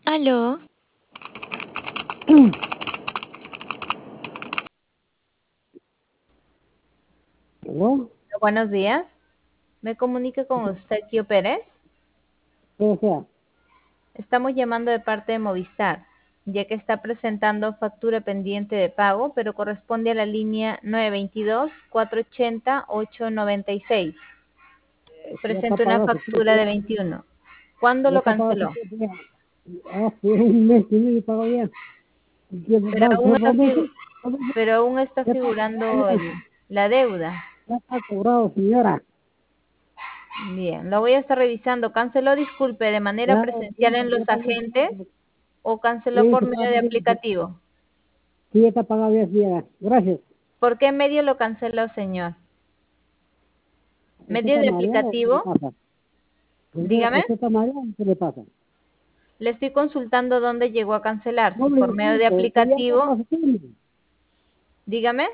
Aló, ¿Aló? Buenos días. Me comunico con usted, Kio Pérez. ¿Qué sea? Estamos llamando de parte de Movistar, ya que está presentando factura pendiente de pago, pero corresponde a la línea 922-480-896. Ya está Presenta una pagado, factura de 21. ¿Cuándo ya lo está pagado, canceló? ya. Hace un mes y medio pago ya. Pero ¿Va a aún ser está, 2 meses? 2 meses. pero aún está Ya está pagado figurando ya. la deuda. Ya está cobrado, señora. Bien, lo voy a estar revisando. ¿Canceló, disculpe, de manera Ya, presencial en ya los pagué, agentes o ya canceló por hice medio pago, de ya. aplicativo? Sí, ya está pagado ya, señora. Gracias. ¿Por qué medio lo canceló, señor? ¿Usted ¿Medio está de mareado? ¿Qué le aplicativo? pasa? Dígame. ¿Usted está mareado? ¿Qué le pasa? Le estoy consultando dónde llegó a cancelar, No si le por medio de entiendo, que ya está aplicativo. pasando. Dígame.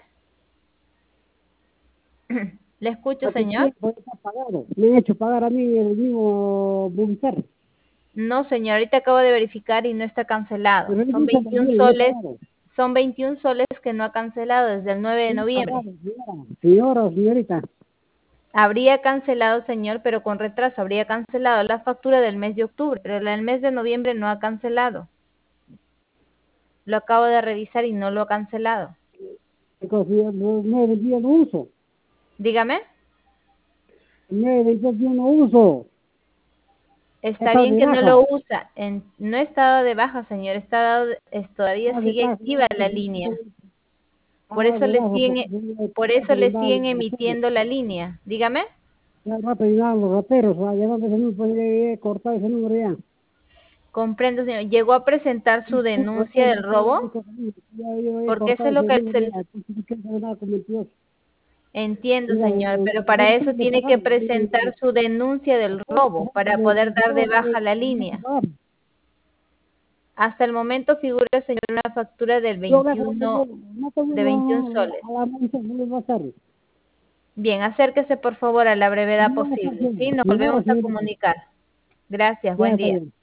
¿Le escucho, Hace señor? tiempo ya está pagado. Me han hecho pagar a mí el mismo Movistar. No, señor, ahorita acabo de verificar y no está cancelado. Pero él Son dice 21 también, ya he soles, pagado. son 21 soles que no ha cancelado desde el 9 de Sí, noviembre. pagado, señora. Señora o señorita. Habría cancelado, señor, pero con retraso. Habría cancelado la factura del mes de octubre, pero la del mes de noviembre no ha cancelado. Lo acabo de revisar y no lo ha cancelado. Porque yo no vendía no uso. Dígame. 922 yo no uso. Está Está bien de que no baja. lo usa. No está dado de baja, señor. Todavía Está de sigue baja. activa la línea. Por Está eso de baja. por eso le Porque siguen emitiendo la línea. Dígame. ya rato llegaban los rateros. Ya donde se me puede cortar ese número ya. Comprendo, señor. ¿Llegó a presentar su Puro denuncia ratero. del robo? Ya yo he Porque eso cortado es lo ese que número ya. Entonces, ¿qué se nada con 22? entiendo, Mira, señor. Pero no para eso tengo que tiene pagar. que presentar su denuncia del robo para poder dar de baja la línea. Hasta el momento figura, señor, una factura del Yo no 21, de 21 soles. a la mesa, no les va a estar. Bien, acérquese por favor a la brevedad No, posible. Sí, nos señora, volvemos a señorita. comunicar. Gracias, Ya buen está día. bien.